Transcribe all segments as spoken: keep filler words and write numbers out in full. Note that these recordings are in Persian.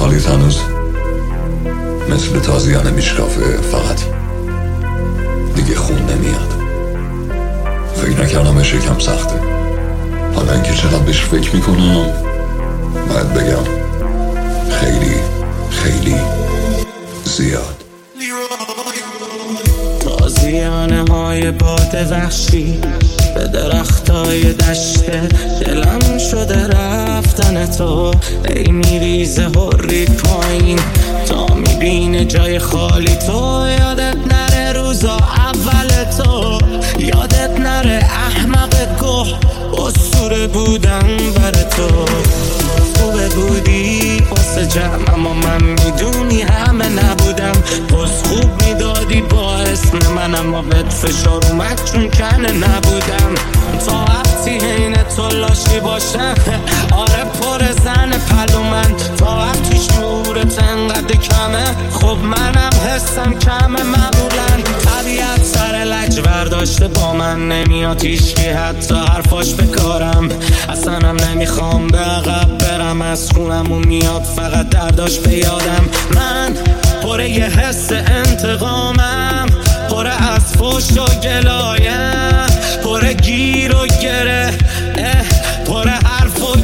حالیت هنوز مثل تازیانه میشکافه، فقط دیگه خون نمیاد. فکر نکردم بشه کم سخته. حالا اینکه چقدر بهش فکر میکنم باید بگم خیلی خیلی زیاد. تازیانه های باد وحشی به درختای دشته، دلم شده رفتن تو. ای میریزه هری پایین تا میبینه جای خالی تو. یادت نره روزا اول تو، یادت نره احمق گوه اسطوره بودن بر تو. خوبه بودی واسه جمع اما من میدونی همه نبودم. پس خوب میدادی با اسم من اما بهت فشار اومد چون کنه نبودم. تا وقتی حین تو لاشی باشم آره پر زن پلو من. تا وقتی شعورت انقدر کمه خب منم حسم کمه معمولا. طبیعت سر لج برداشته با من نمیاد هیچکی حتی حرفاش بکارم. اصلا هم نمیخوام به عقب برم از خونمون میاد فقط درداش بیادم. من پره یه حس انتقامم، پره از فوش و گلایم، پره گیر و گره، پره حرف و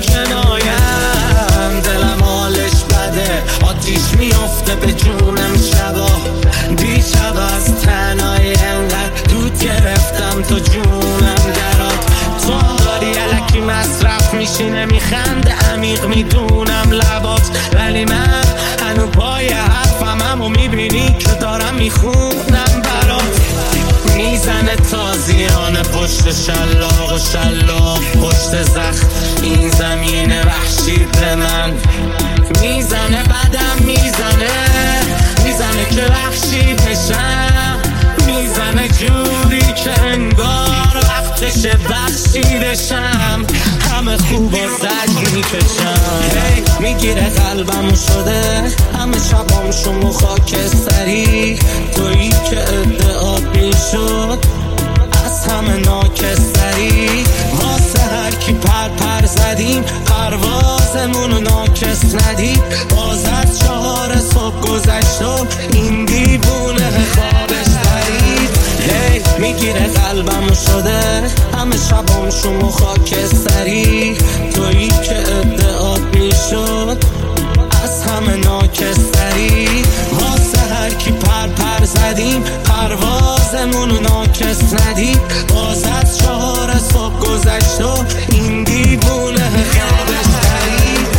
کنایم. دلم حالش بده آتیش میفته به جونم شبا. دیشب از تنهایی انقدر دود گرفتم تو جونم درات. تو داری الکی مصرف میشی نمیخنده عمیق میدونم لبات. ولی من هنو پای حرفم همو میبینی که دارم میخونم برات. میزنه تازیانه پشت شلاق و شلاق پشت زخم این زمین وحشی به من. میزنه بدم میزنه، میزنه که وحشی بشم. میزنه جوری که انگار وقتشه بخشیدشم. همه خوب و زج میکشم. hey, میگیره قلبمو شده همه شبام شمو خاکستری. تویی که ادعا شد از همه ناکستری. واسه هر کی پر پر زدیم پروازمونو ناکس ندید. باز از چهار صبح گذشت و این دیوونه خوابش پرید. hey, میگیره قلبمو شده همه شبام شمو خاکستری. تویی که ادعا شد از همه ناکستری. واسه هر کی پر پر زدیم پروازمونو ناکس ندید. باز از چهار صبح گذشت و این دیوونه خوابش پرید.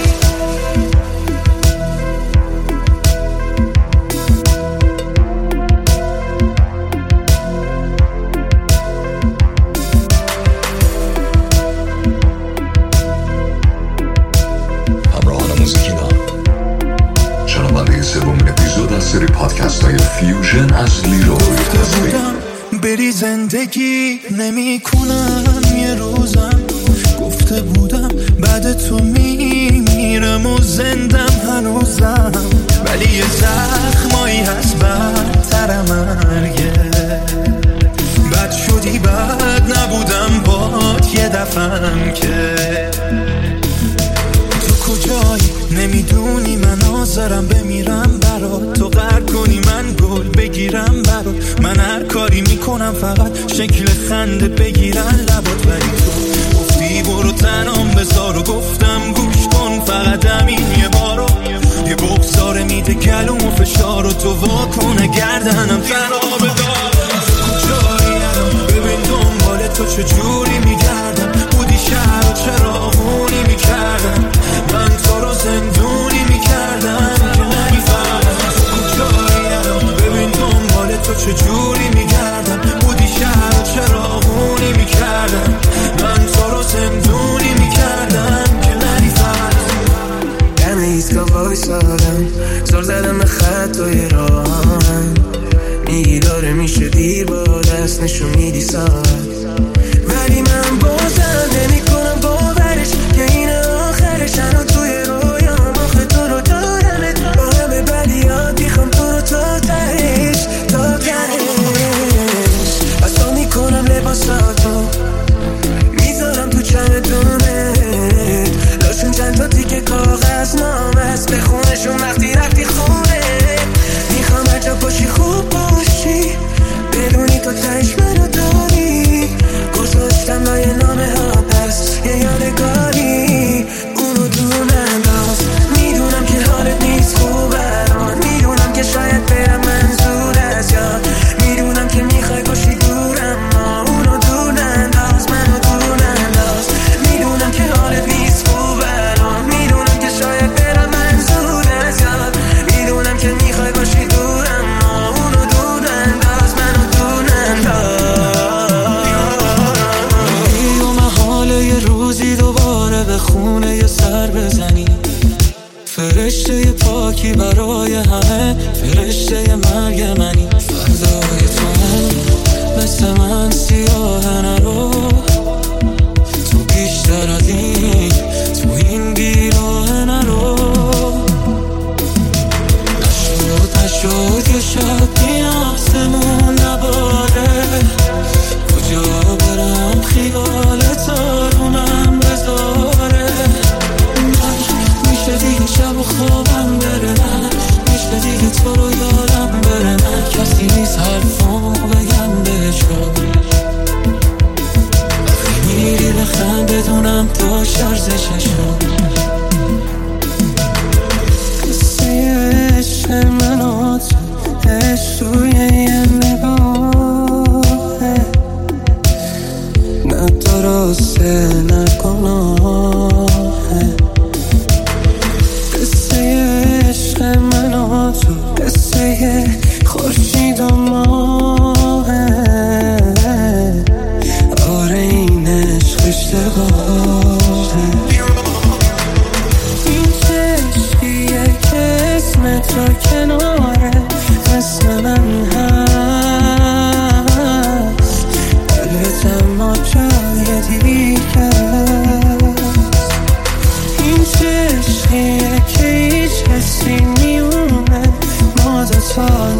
سومین اپیزود از سری پادکست های فیوژن از لیروی تسبیح. بری زندگی نمی کنم یه روزم. گفته بودم بعد تو میمیرم و زندم هنوزم. ولی یه زخمایی هست بدتر مرگه. بد شدی بد نبودم باد یه دفعم که. تو کجایی نمیدونی من آزارم بمیرم برات. تو قهر کنی من گل بگیرم برات. من هر کاری میکنم فقط شکل خنده بگیرن لبات. ولی تو گفتی برو تنام بذار و گفتم گوش کن فقط همین یه بارو. یه بغضاره میده گلوم و فشار و تو واکنه گردنم تنها بدار. کجایی الان ببین دنبال تو چجوری میگردم. بودی شهر و چراغونی میکردم. من تو رو زندونی میکردم که نمیفهمم. کجایی الان ببین دنبال تو چجوری میگردم. بودی شهر و چراغونی میکردم. من تو رو زندونی میکردم که نمیفهمم. دم ایستگاه وایسادم زل زدم به خطای راهم. میگی داره میشه دیر با دست نشون میدی ساعت. ولی من بازم نمی کنم باورش که این آخرش. الان توی رویام آخه تو رو دارمت. با همه بدیات میخوام تو رو تا تهش تا تهش. از تو میکنم لباساتو میذارم تو چمدونت. لاشون چند تا تیکه کاغذ نامه است بخونه خونه یه سر بزنی. فرشته پاکی برای همه، فرشته مرگ منی. فردای تو هم مثل من سیاه نرو، تو بیشتر از این تو این بیراه نرو. نشد نشد یه شب بی آسمون نباره، کجا برم خیالت آرومم بذاره. میشه دیگه شب و خوابم بره، نه میشه دیگه تو رو یادم بره، نه کسی نیست حرفامو بگم بهشو. وقتی میری بخند بدونم داشت ارزششو. قصه عشق من و تو، عشق توی یه نگاهه، نه درسته نه گناهه. عشق من و تو، قصه خورشید و ماهه. آره این عشق اشتباهه. این چشقیه که اسم تو کناره اسم من هست، قلبت اما جای دیگه. این چشقیه که هیچ حسی میونه ما دوتا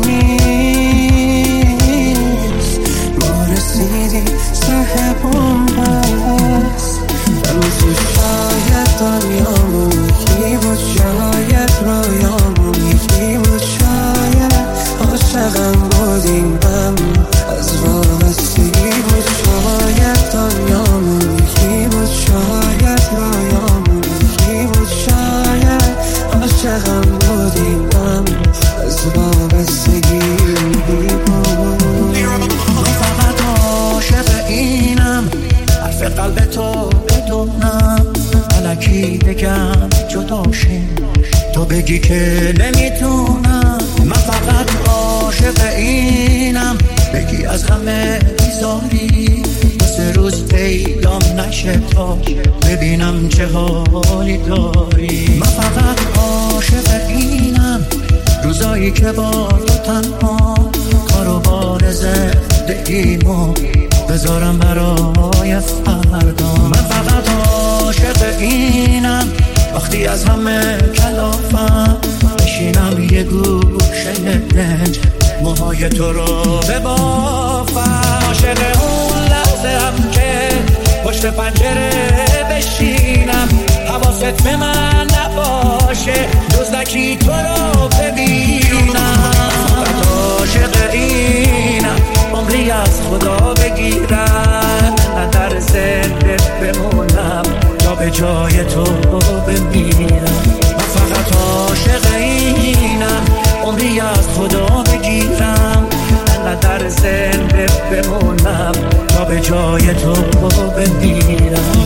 نیست، ما رسیدیم صاحب اون هست. من تو شاید دنیامون یکی بود، شاید رویامون یکی بود، شاید عاشقم بودیم هم از وابستگی بود. شاید دنیامون یکی بود، شاید رویامون یکی بود، شاید عاشقم بودیم هم از وابستگی بود. من فقط عاشق اینم، حرف قلب تو بدونم، الکی بگم جدا شیم تو بگی که نمیتونم. من فقط عاشق اینم، بگی از همه بیزاری، سه روز پیدام نشه تا ببینم چه حالی داری. من فقط عاشق اینم، روزایی که با تو تنها کارو بار زندگیمو بذارم برای فردا. من فقط عاشق اینم، وقتی از همه کلافم بشینم یه گوشه دنج موهای تو رو ببافم. عاشق اون لحظه هم که پشت پنجره بشینم، حواست به من نباشه دزدکی تو رو ببینم. فقط عاشق اینم، عمری از خدا بگیرم، نه در زنده بمونم تا به جای تو بمیرم. من فقط عاشق اینم، عمری از خدا بگیرم، نه در زنده بمونم تا به جای تو بمیرم.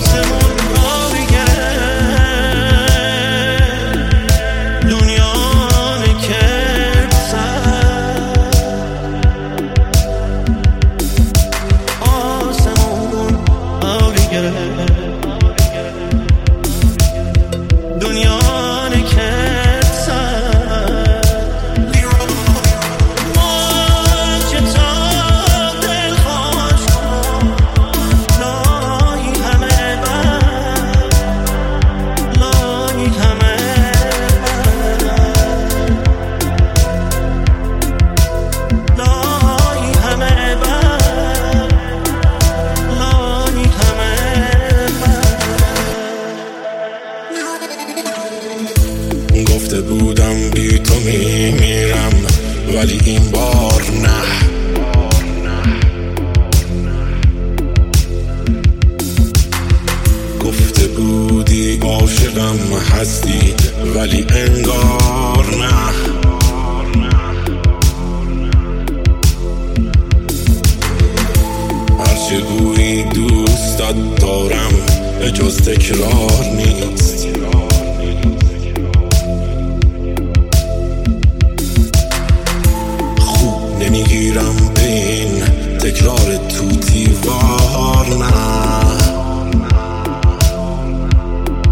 بودم بی تو میمیرم، ولی این بار نه. گفته بودی عاشقم هستی، ولی انگار نه. هرچه گویی دوستت دارم به جز تکرار نیست. نمیگیرم به این تکرار توتی وار نه.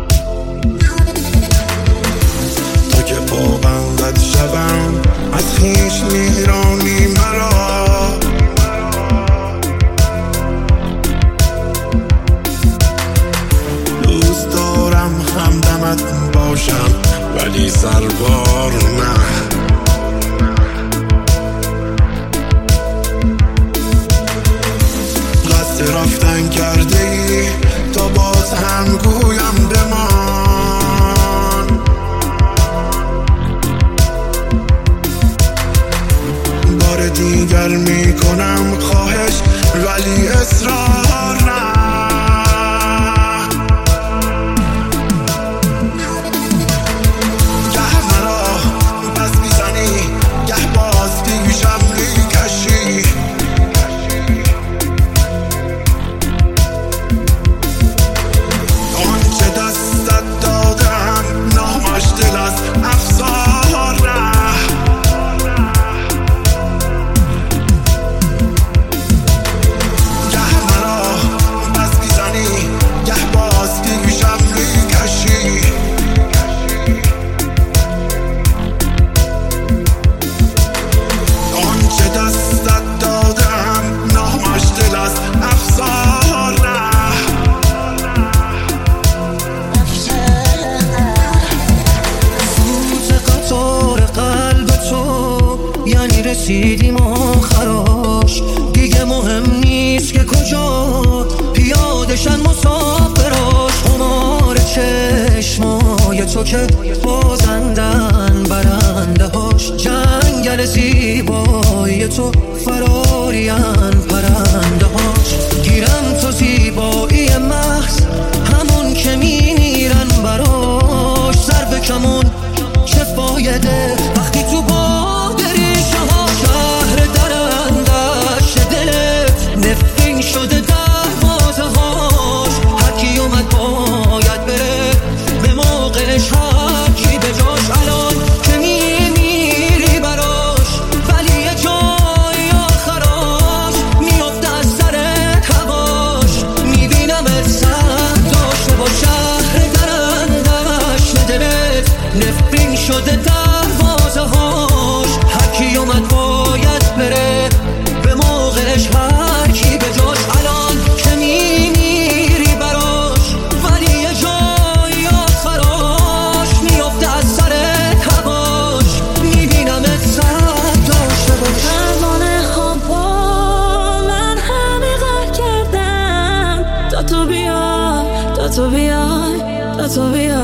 رسیدیم آخراش. دیگه مهم نیست که کجا پیادشن مسافراش. خمار چشمای تو که بازندن برنده هاش. جنگل زیبای تو فرارین پرنده هاش. گیرم تو زیبایی محض همون که میمیرن براش. ضرب کمون چه فایده وقتی تو با دریشه ها. شهر درندش دلت نفرین شده دروازه هاش. هرکی اومد باید بره به موقعش، هرکی به جاش. الان که میمیری براش ولی یه جای آخراش میفته از سرت هواش. میبینمت سر داشته با شهر درندش دلت نفرین شده دروازه هاش. هرکی اومد باید بره به موقعش، هرکی به جاش. الان که میمیری براش ولی یه جای آخراش میفته از سرت هواش. میبینمت سر داشته باش. پروانه ها با من همه غر کردم تا تو بیای، تا تو بیای، تا تو بیای.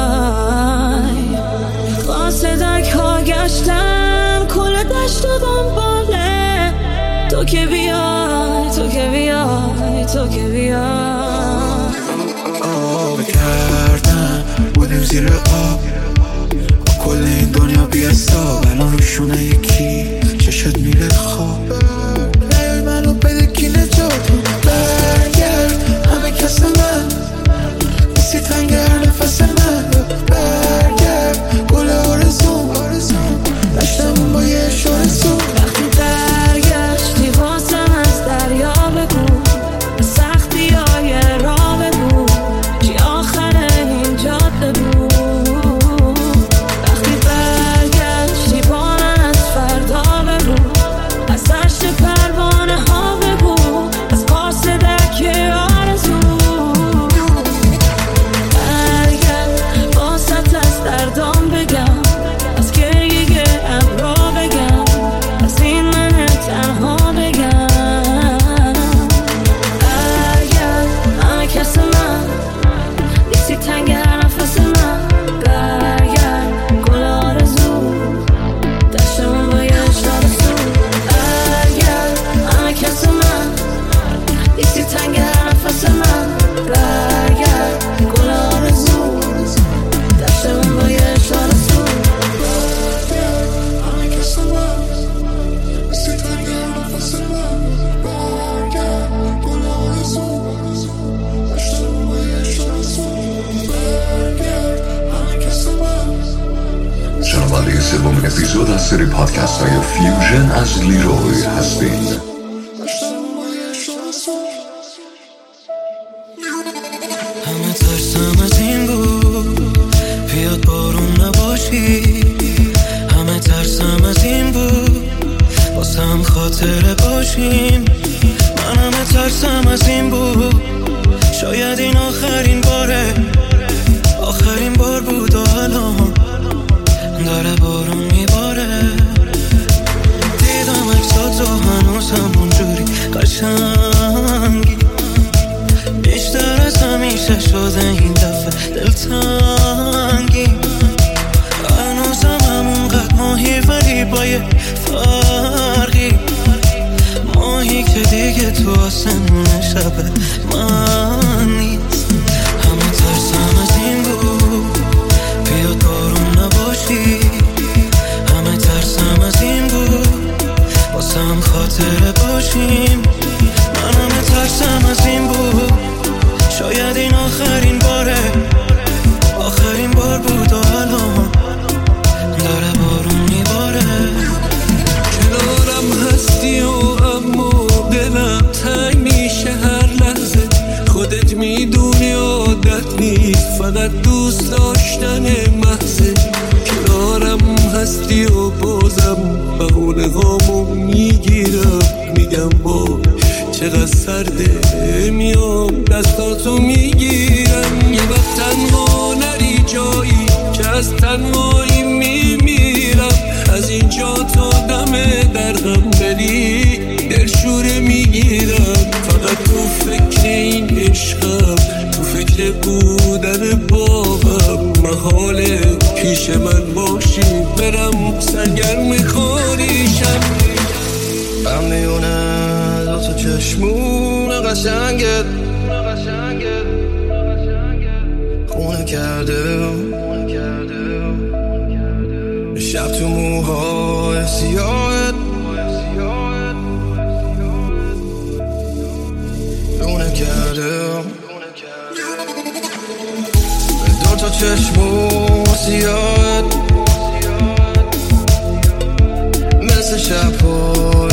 قاصدک ها گشتم کل دشت و دنباله تو که بیای، تو که بیای، تو که بیای. آب کردم بودیم زیر آب کل این دنیا بیستاب. الان روشونه یکی چشت میره خواب. نیای منو بده کی نجاتو برگرد. همه کس من نیستی تنگر نفس من. برگرد گل آرزوم داشتم با یه اشاره سو. وقتی برگشتی واسم از دریا بگو، به سختی های راه بگو چی آخر این جاده بود. وقتی برگشتی با من از فردا بگو، از دشت پروانه ها بگو، از قاصدک آرزو. برگرد واسط از دردام بگم، از گریه ابرا بگم، از این من تنها بگم. برگرد همه کس من نیستی تنگر نفس من. برگرد گل آرزو دشتمون با یه اشاره سو. برگرد همه کس من نیستی تنگر نفس من. برگرد گل آرزو دشتمون با یه اشاره سو. شنونده سومین اپیزود از سری پادکست های فیوژن از لیروی هستید. همه ترسم از این بود بیاد بارون نباشی. همه ترسم از این بود باسم خاطره باشیم. من همه ترسم از این بود شاید این آخرین باره، آخرین بار بود و الان داره بارون میباره. دیدم عکساتو هنوز همونجوری قشنگی، بیشتر از همیشه شده این دفعه دلتنگی. هنوزم همونقدر ماهی ولی با یه فرقی، ماهی که دیگه تو آسمون شب من نیست. همه ترسم از این بود بیاد بارون نباشی. همه ترسم از این بود باسم خاطره باشیم. من همه ترسم از این بود شاید این آخرین باره، آخرین بار بود و الان داره بارون میباره. کنارم هستی و اما دلم تنگ میشه هر لحظه. خودت میدونی عادت نیست فقط دوست داشتن محضه. کنارم هستی و بازم بهونه هامو میگیرم، میگم با چقدر سرده میام دستاتو میگیرم. یه وقت تنها نری جایی که از تنهایی میمیرم. از اینجا تا دم در عاشق بودن بابم محاله پیش من باشی برم سرگرم خاریشم من میونه دو تا چشمون قشنگت خونه کرده شب تو موهای سیاهت لونه کرده دو تا چشمون سیاهت مثل شب های